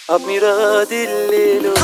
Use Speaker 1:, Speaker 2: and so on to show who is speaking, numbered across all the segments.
Speaker 1: अब मेरा दिल ले लो।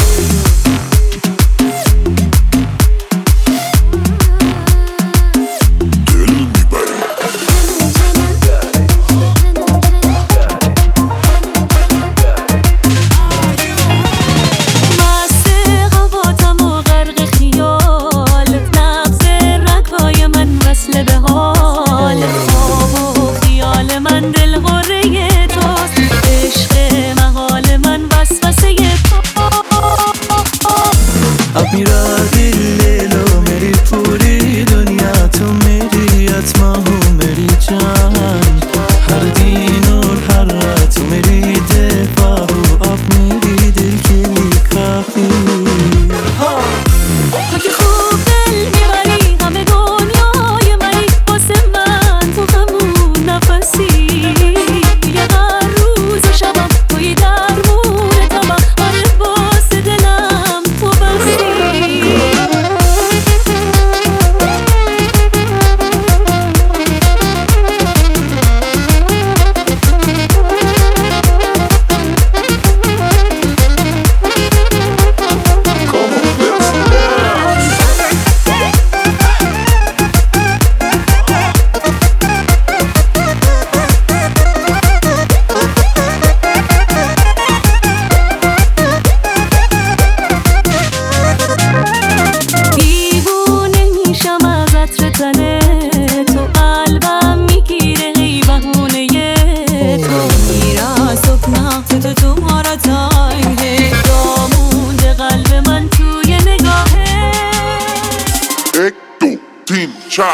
Speaker 1: अब मेरा दिल ले लो, मेरी पूरी दुनिया तुम मेरी आत्मा हो मेरी जान, हर दिन और हर रात मेरी दफा हो, अब मेरी दिल के लिए काफी।
Speaker 2: اگه خوب دل میبری همه دنیای منی، واسه من تو همون نفسی، یه هر روز و شبم توی درمون تبم، آره واسه دلم تو بسی. تو قلبم میگیره هی بهونه تو، میرا صبح نقط تو مارا تایه، دامونده قلب من توی نگاهه.
Speaker 3: 1, 2, 3, 4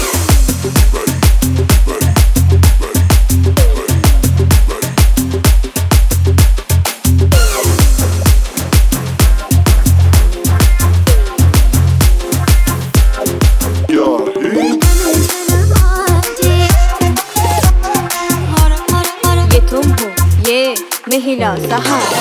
Speaker 2: महिला सहारा।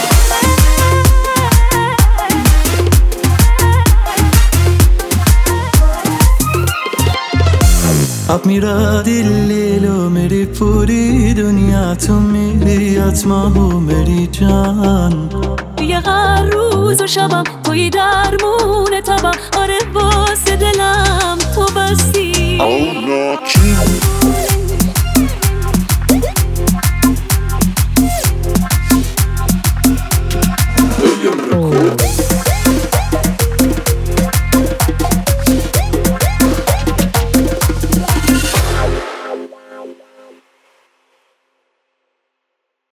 Speaker 1: अब मेरा दिल ले लो, मेरी पूरी दुनिया तुम मेरी आत्मा हो मेरी जान،
Speaker 2: یه هر روز و شبم توی درمون تبم، آره واسه دلم تو بستی.